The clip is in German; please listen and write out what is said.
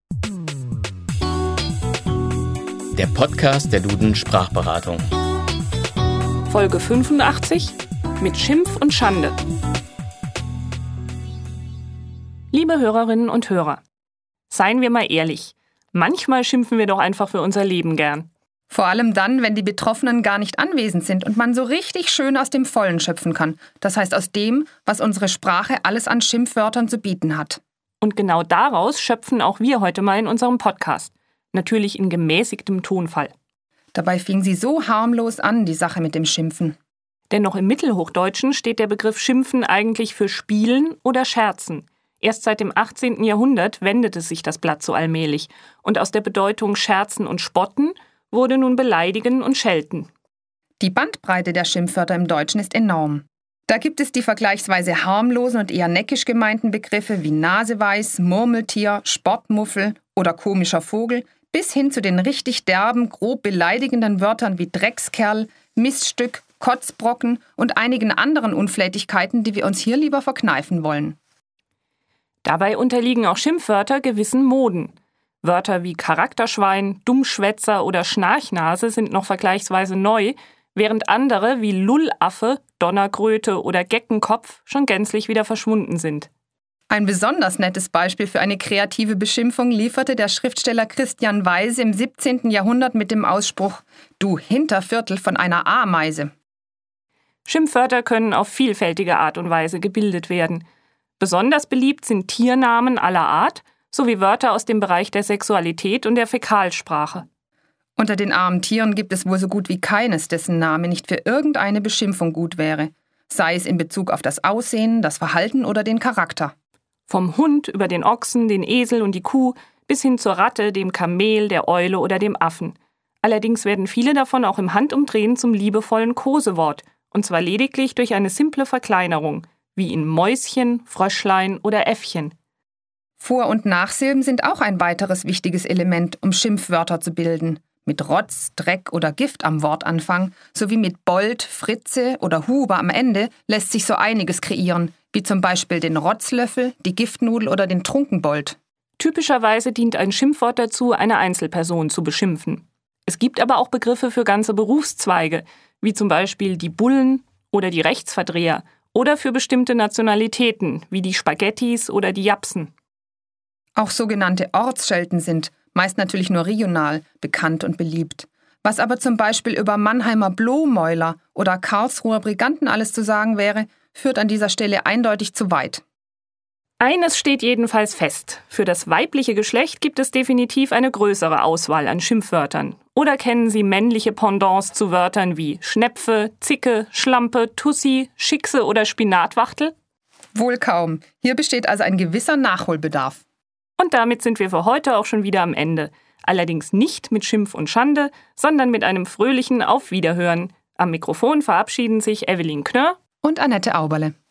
Der Podcast der Duden Sprachberatung. Folge 85 mit Schimpf und Schande. Liebe Hörerinnen und Hörer, seien wir mal ehrlich, manchmal schimpfen wir doch einfach für unser Leben gern. Vor allem dann, wenn die Betroffenen gar nicht anwesend sind und man so richtig schön aus dem Vollen schöpfen kann. Das heißt aus dem, was unsere Sprache alles an Schimpfwörtern zu bieten hat. Und genau daraus schöpfen auch wir heute mal in unserem Podcast. Natürlich in gemäßigtem Tonfall. Dabei fing sie so harmlos an, die Sache mit dem Schimpfen. Denn noch im Mittelhochdeutschen steht der Begriff Schimpfen eigentlich für Spielen oder Scherzen. Erst seit dem 18. Jahrhundert wendete sich das Blatt so allmählich. Und aus der Bedeutung Scherzen und Spotten wurde nun Beleidigen und Schelten. Die Bandbreite der Schimpfwörter im Deutschen ist enorm. Da gibt es die vergleichsweise harmlosen und eher neckisch gemeinten Begriffe wie Naseweiß, Murmeltier, Sportmuffel oder komischer Vogel, bis hin zu den richtig derben, grob beleidigenden Wörtern wie Dreckskerl, Miststück, Kotzbrocken und einigen anderen Unflätigkeiten, die wir uns hier lieber verkneifen wollen. Dabei unterliegen auch Schimpfwörter gewissen Moden. Wörter wie Charakterschwein, Dummschwätzer oder Schnarchnase sind noch vergleichsweise neu, während andere wie Lullaffe, Donnerkröte oder Geckenkopf schon gänzlich wieder verschwunden sind. Ein besonders nettes Beispiel für eine kreative Beschimpfung lieferte der Schriftsteller Christian Weise im 17. Jahrhundert mit dem Ausspruch »Du Hinterviertel von einer Ameise«. Schimpfwörter können auf vielfältige Art und Weise gebildet werden. Besonders beliebt sind Tiernamen aller Art sowie Wörter aus dem Bereich der Sexualität und der Fäkalsprache. Unter den armen Tieren gibt es wohl so gut wie keines, dessen Name nicht für irgendeine Beschimpfung gut wäre, sei es in Bezug auf das Aussehen, das Verhalten oder den Charakter. Vom Hund über den Ochsen, den Esel und die Kuh bis hin zur Ratte, dem Kamel, der Eule oder dem Affen. Allerdings werden viele davon auch im Handumdrehen zum liebevollen Kosewort, und zwar lediglich durch eine simple Verkleinerung, wie in Mäuschen, Fröschlein oder Äffchen. Vor- und Nachsilben sind auch ein weiteres wichtiges Element, um Schimpfwörter zu bilden. Mit Rotz, Dreck oder Gift am Wortanfang, sowie mit Bold, Fritze oder Huber am Ende lässt sich so einiges kreieren, wie zum Beispiel den Rotzlöffel, die Giftnudel oder den Trunkenbold. Typischerweise dient ein Schimpfwort dazu, eine Einzelperson zu beschimpfen. Es gibt aber auch Begriffe für ganze Berufszweige, wie zum Beispiel die Bullen oder die Rechtsverdreher oder für bestimmte Nationalitäten, wie die Spaghettis oder die Japsen. Auch sogenannte Ortsschelten sind, meist natürlich nur regional, bekannt und beliebt. Was aber zum Beispiel über Mannheimer Blomäuler oder Karlsruher Briganten alles zu sagen wäre, führt an dieser Stelle eindeutig zu weit. Eines steht jedenfalls fest. Für das weibliche Geschlecht gibt es definitiv eine größere Auswahl an Schimpfwörtern. Oder kennen Sie männliche Pendants zu Wörtern wie Schnepfe, Zicke, Schlampe, Tussi, Schickse oder Spinatwachtel? Wohl kaum. Hier besteht also ein gewisser Nachholbedarf. Und damit sind wir für heute auch schon wieder am Ende. Allerdings nicht mit Schimpf und Schande, sondern mit einem fröhlichen Auf Wiederhören. Am Mikrofon verabschieden sich Evelyn Knörr und Annette Auberle.